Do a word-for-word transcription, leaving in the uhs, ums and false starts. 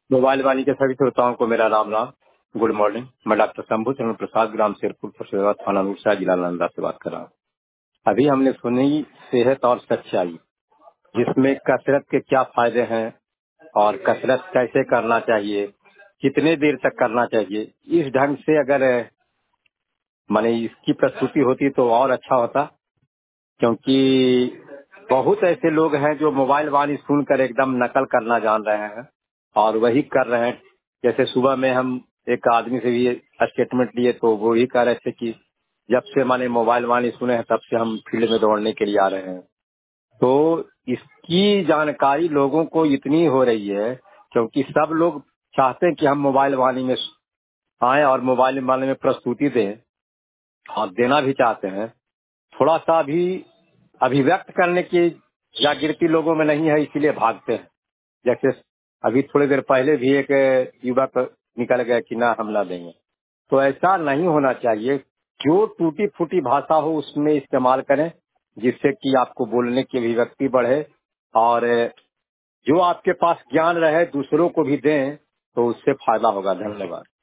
Mobile वाणी के सभी श्रोताओं को मेरा राम राम। Good morning. मैं डॉक्टर शंभू चंद्र प्रसाद, ग्राम शेरपुर फरसेवा, थाना नूरशाह, जिला नालंदा से बात कर रहा हूँ। अभी हमने सुनी सेहत और सच्चाई, जिसमें कसरत के क्या फायदे हैं और कसरत कैसे करना चाहिए, कितने देर तक करना चाहिए, इस ढंग से अगर माने इसकी प्रस्तुति होती तो और अच्छा होता। क्योंकि बहुत ऐसे लोग हैं जो मोबाइल वाणी सुनकर एकदम नकल करना जान रहे हैं और वही कर रहे हैं। जैसे सुबह में हम एक आदमी से भी स्टेटमेंट लिए तो वो ही कह रहे थे कि जब से माने मोबाइल वाणी सुने हैं तब से हम फील्ड में दौड़ने के लिए आ रहे हैं। तो इसकी जानकारी लोगों को इतनी हो रही है क्योंकि सब लोग चाहते हैं कि हम मोबाइल वाणी में आए और मोबाइल वाणी में प्रस्तुति दें और देना भी चाहते हैं। थोड़ा सा भी अभिव्यक्त करने की जागृति लोगों में नहीं है, इसीलिए भागते हैं। जैसे अभी थोड़ी देर पहले भी एक युवक निकल गया कि ना हम ना देंगे, तो ऐसा नहीं होना चाहिए। जो टूटी फूटी भाषा हो उसमें इस्तेमाल करें, जिससे कि आपको बोलने की अभिव्यक्ति बढ़े और जो आपके पास ज्ञान रहे दूसरों को भी दें, तो उससे फायदा होगा। धन्यवाद।